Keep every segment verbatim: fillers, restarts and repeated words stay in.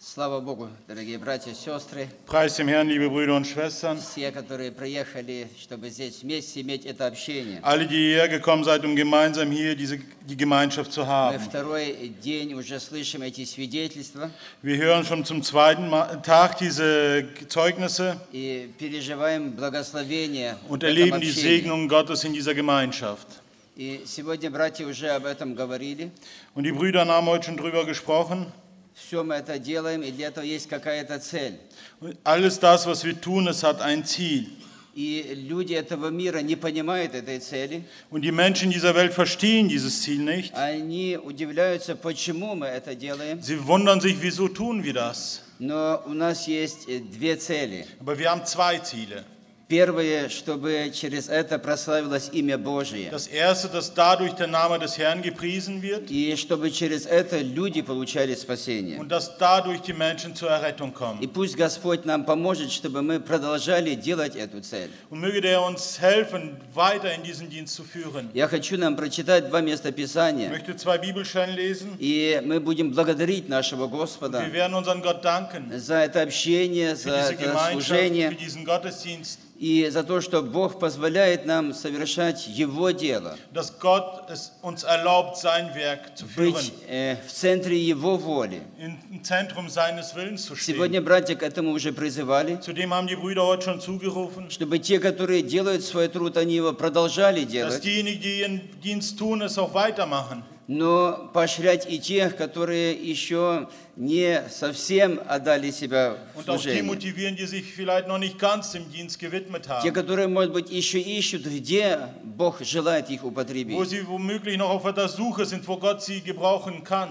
Слава Богу, дорогие братья и сестры, Preis dem Herrn, liebe Brüder und Schwestern. все, которые приехали, чтобы здесь вместе иметь это общение. Alle, die hierher gekommen seid, um gemeinsam hier diese, die Gemeinschaft zu Мы haben. второй день уже слышим эти свидетельства Wir hören schon zum zweiten Ma- Tag diese Zeugnisse и переживаем благословение в und этом erleben die общении. Segnungen Gottes in dieser Gemeinschaft. И сегодня братья уже об этом говорили. Und die Brüder haben heute schon drüber gesprochen. Все мы это делаем, и для этого есть какая-то цель. Und alles das, was wir tun, es hat ein Ziel. И люди этого мира не понимают этой цели. Und die Menschen dieser Welt verstehen dieses Ziel nicht. Они удивляются, почему мы это делаем. Sie wundern sich, wieso tun wir das? Но у нас есть э, две цели. Aber wir haben zwei Ziele. Первое, чтобы через это прославилось имя Божие. Das erste, dass dadurch der Name des Herrn gepriesen wird И чтобы через это люди получали спасение. und dass dadurch die Menschen zur Errettung И kommen. пусть Господь нам поможет, чтобы мы продолжали делать эту цель. Und möge der uns helfen, weiter in diesen Dienst zu führen. Я хочу нам прочитать два места Ich Писания. möchte zwei Bibelstellen lesen. И мы будем благодарить нашего Господа Wir werden unseren Gott danken за это общение, für за diese это Gemeinschaft, für служение diesen Gottesdienst, и за то, что Бог позволяет нам совершать Его дело, dass Gott es uns erlaubt, sein Werk zu führen, быть э, в центре Его воли. im Zentrum seines Willens zu stehen. Сегодня братья к этому уже призывали, Zudem haben die Brüder heute schon zugerufen, чтобы те, которые делают свой труд, они его продолжали dass делать, diejenigen, die ihren Dienst tun, es auch weitermachen. но поощрять и тех, которые еще не совсем отдали себя в Und auch die служение. motivieren, die sich vielleicht noch nicht ganz dem Dienst gewidmet Те, haben. которые, может быть, еще ищут, где Бог желает их Wo употребить. sie womöglich noch auf der Suche sind, wo Gott sie gebrauchen kann.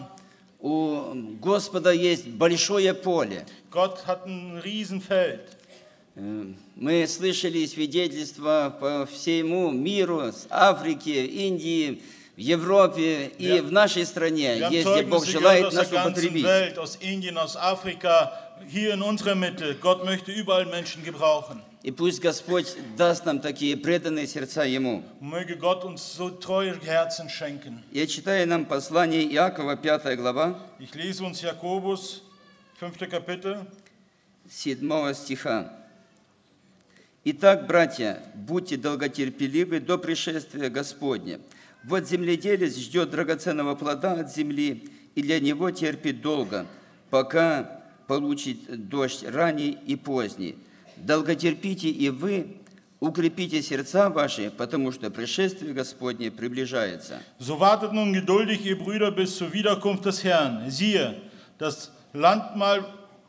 У Господа есть большое поле. Gott hat ein Riesenfeld. Э, Мы слышали свидетельства по всему миру, с Африки, Индии, в Европе и Wir- в нашей стране, Wir haben есть, где Бог Zeugnisse желает gehört aus der нас ganzen употребить. Welt, aus Indien, aus Afrika, hier in unserer Mitte. Gott möchte überall Menschen gebrauchen. И пусть Господь даст нам такие преданные сердца Ему. Und möge Gott uns so treue Herzen schenken. Я читаю нам послание Иакова, пятая глава, Ich lese uns Jakobus, fünfte Kapitel. седьмого стиха. «Итак, братья, будьте долготерпеливы до пришествия Господня. Вот земледелец ждет драгоценного плода от земли, и для него терпит долго, пока получит дождь ранний и поздний. Долготерпите и вы, укрепите сердца ваши, потому что пришествие Господне приближается». So wartet nun geduldig, ihr Brüder, bis zur Wiederkunft des Herrn. Siehe, das Landmahl,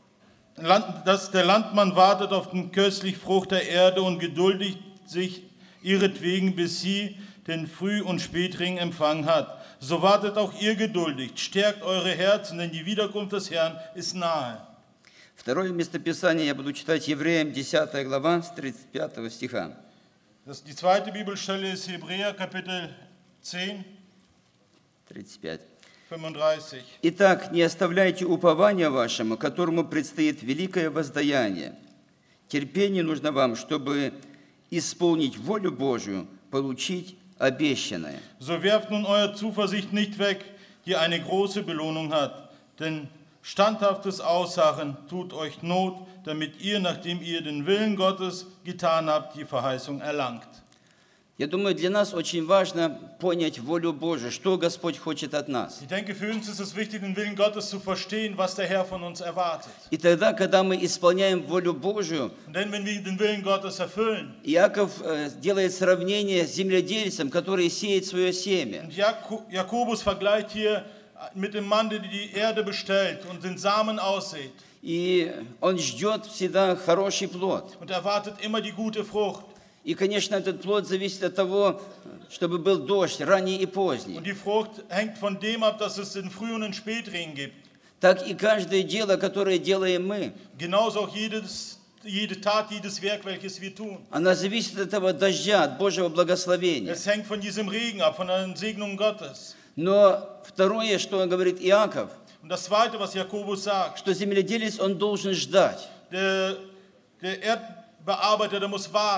Land, dass der Landmann wartet auf den köstlich Frucht der Erde und geduldig sich ihretwegen, bis sie den Früh- und Spätring empfangen hat. So wartet auch ihr geduldig, stärkt eure Herzen, denn die Wiederkunft des Herrn ist nahe. Второе местописание я буду читать Евреям, десятая глава, с тридцать пятого стиха. Das, die zweite Bibelstelle ist Hebräer Kapitel zehn, тридцать пять. fünfunddreißig. «Итак, не оставляйте упования вашему, которому предстоит великое воздаяние. Терпение нужно вам, чтобы исполнить волю Божию, получить обещанное». So werft nun eure Zuversicht nicht weg, die eine große Belohnung hat, denn standhaftes Ausharren tut euch Not, damit ihr, nachdem ihr den Willen Gottes getan habt, die Verheißung erlangt. Я думаю, для нас очень важно понять волю Божию, что Господь хочет от нас. Ich denke, für uns ist es wichtig, den Willen Gottes zu verstehen, was der Herr von uns erwartet. И тогда, когда мы исполняем волю Божию, Und denn wenn wir den Willen Gottes erfüllen, Иаков э, делает сравнение с земледельцем, который сеет свое семя. und Jak- Jakobus vergleicht hier mit dem Mann, der die Erde bestellt und den Samen aussät И он ждет всегда хороший плод. und erwartet immer die gute Frucht. И, конечно, этот плод зависит от того, чтобы был дождь, ранний и поздний. Und die Frucht hängt von dem ab, dass es den Früh- und den Spätregen gibt. Так и каждое дело, которое делаем мы, Genauso auch jedes, jede Tat, jedes Werk, welches wir tun. оно зависит от этого дождя, от Божьего благословения. Es hängt von diesem Regen ab, von der Segnung Gottes. Но второе, что говорит Иаков, Und das Zweite, was Jakobus sagt, что земледелец, он должен ждать. der, der Erdbearbeiter, der muss warten.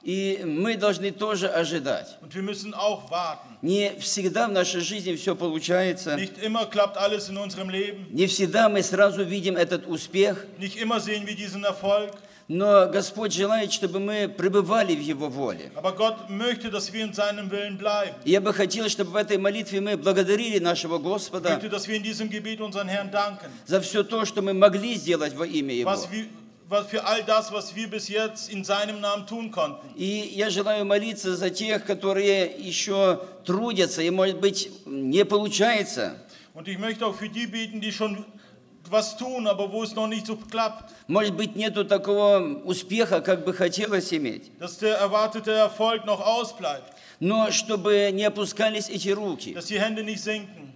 И мы должны тоже ожидать. Und wir müssen auch warten. Не всегда в нашей жизни все получается. Nicht immer klappt alles in unserem Leben. Не всегда мы сразу видим этот успех. Nicht immer sehen wir diesen Erfolg. Но Господь желает, чтобы мы пребывали в Его воле. Aber Gott möchte, dass wir in seinem Willen bleiben. И я бы хотел, чтобы в этой молитве мы благодарили нашего Ich Господа möchte, dass wir in diesem Gebet unseren Herrn danken. за все то, что мы могли сделать во имя Его. Was wir, was für all das, was wir bis jetzt in seinem Namen tun konnten. И я желаю молиться за тех, которые еще трудятся, и, может быть, не получается. Und ich möchte auch für die beten, die schon was tun, aber wo es noch nicht so klappt. Может быть, нету такого успеха, как бы хотелось иметь. Dass der erwartete Erfolg noch ausbleibt. Но чтобы не опускались эти руки, Dass die Hände nicht sinken.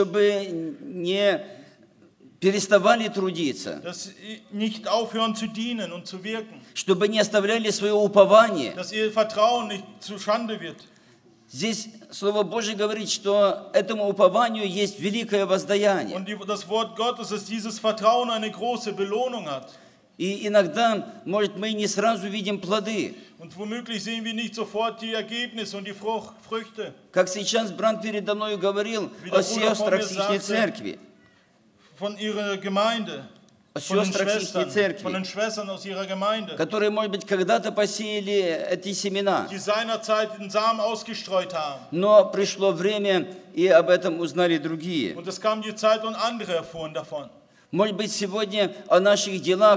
чтобы не переставали трудиться, Dass sie nicht aufhören zu dienen und zu wirken. чтобы не оставляли свое упование. Dass ihr Vertrauen nicht zu Schande wird. Здесь Слово Божье говорит, что этому упованию есть великое воздаяние. Und die, das Wort Gottes, dass dieses Vertrauen eine große Belohnung hat. И иногда, может, мы не сразу видим плоды. Und womöglich sehen wir nicht sofort die Ergebnisse und die Frucht, Früchte. Как сейчас брат передо мной говорил Wie о der Bruder vor mir сестрах с ихней sagte, церкви, Von ihrer Gemeinde. о Von den, сестрах с ихней Schwestern, von церкви, den Schwestern aus ihrer Gemeinde. которые, может быть, когда-то посеяли эти семена. Die seinerzeit den Samen ausgestreut haben. Но пришло время, и об этом узнали другие. Und es kam die Zeit und andere erfuhren davon. Может быть, сегодня о наших делах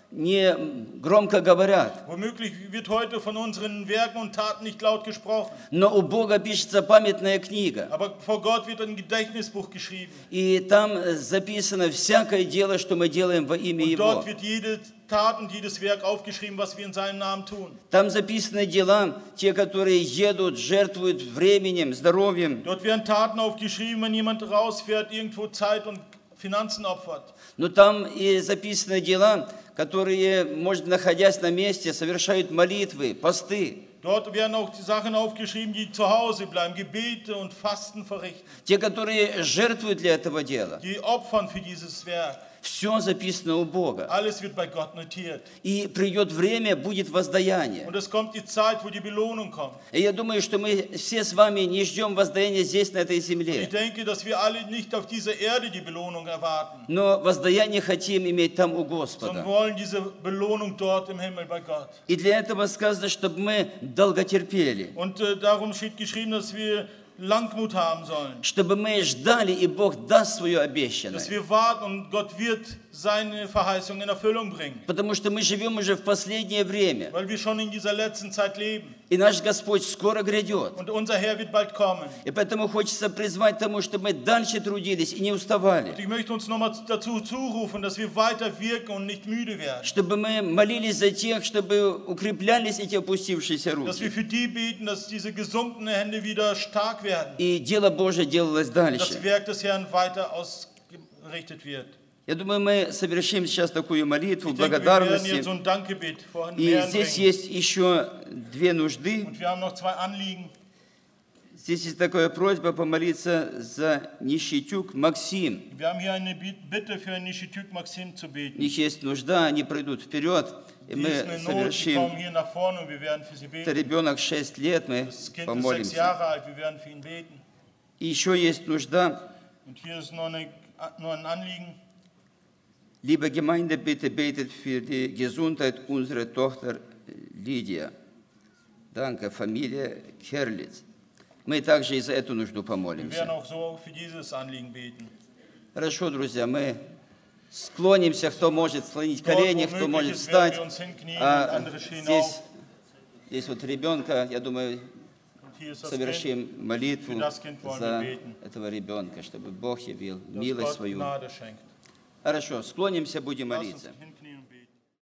не громко говорят, Womöglich wird heute von unseren Werken und Taten nicht laut gesprochen. но у Бога пишется памятная книга. Aber vor Gott wird ein Gedächtnisbuch geschrieben. И там записано всякое дело, что мы делаем во имя Und Его. dort wird jede Tat und jedes Werk aufgeschrieben, was wir in seinem Namen tun. Там записаны дела, те, которые едут, жертвуют временем, здоровьем. Dort werden Taten aufgeschrieben, wenn jemand rausfährt, irgendwo Zeit und Finanzen opfert. Но там и записаны дела, которые, может, находясь на месте, совершают молитвы, посты. Dort werden auch die Sachen aufgeschrieben, die zu Hause bleiben, Gebete und Fasten verrichten. Те, которые жертвуют для этого дела. Die opfern für dieses Werk. Все записано у Бога. Alles wird bei Gott notiert. И придет время, будет воздаяние. Und es kommt die Zeit, wo die Belohnung kommt. И я думаю, что мы все с вами не ждем воздаяния здесь, на этой Ich земле. denke, dass wir alle nicht auf dieser Erde die Belohnung erwarten, Но воздаяние хотим иметь там у sondern Господа. wollen diese Belohnung dort im Himmel bei Gott. И для этого сказано, чтобы мы долго терпели. Und äh, darum steht geschrieben, dass wir Langmut haben sollen. Чтобы мы ждали, и Бог даст свое Dass обещанное. wir warten und Gott wird seine Verheißung in Erfüllung bringen. Потому что мы живем уже в последнее время. Weil wir schon in dieser letzten Zeit leben. И наш Господь скоро грядет. Und unser Herr wird bald kommen. И поэтому хочется призвать тому, чтобы мы дальше трудились и не уставали. Und ich möchte uns nochmal dazu zurufen, dass wir weiter wirken und nicht müde werden. Чтобы мы молились за тех, чтобы укреплялись эти опустившиеся Dass wir руки. für die beten, dass diese gesunkenen Hände wieder stark werden. И дело Божие делалось Das дальше. Werk des Herrn weiter ausgerichtet wird. Я думаю, мы совершим сейчас такую молитву Ich denke, wir werden jetzt благодарности. so ein Dankgebet vor den И Herrn здесь bringen. есть еще две нужды. Und wir haben noch zwei Anliegen. Здесь есть такая просьба помолиться за Нищетюк Максим. Wir haben hier eine Bitte für Nishityk Maxim zu У beten. них есть нужда, они пройдут вперед, и Die мы ist eine Not, die совершим. kommen hier nach vorne und wir werden für sie Это beten. ребенок шесть лет, мы Das Kind ist sechs помолимся. Jahre alt, wir werden für ihn beten. И еще есть нужда, Und hier ist noch, eine, noch ein Anliegen. Liebe Gemeinde, bitte betet für die Gesundheit unserer Tochter Lydia. Danke, Familie Kerlitz. Мы также и за эту нужду Wir werden помолимся. auch so für dieses Anliegen beten. Хорошо, друзья, мы склонимся, кто может склонить Dort, колени, wo кто möglich может ist, werden встать. wir uns hinknien und А andere stehen здесь, auf. здесь вот ребенка, я думаю, Und hier ist das Kind, совершим молитву Für das Kind wollen за wir beten. этого ребенка, чтобы Бог явил dass милость Gott свою. Gnade schenkt. Хорошо, склонимся, будем Lass uns молиться. hinknien.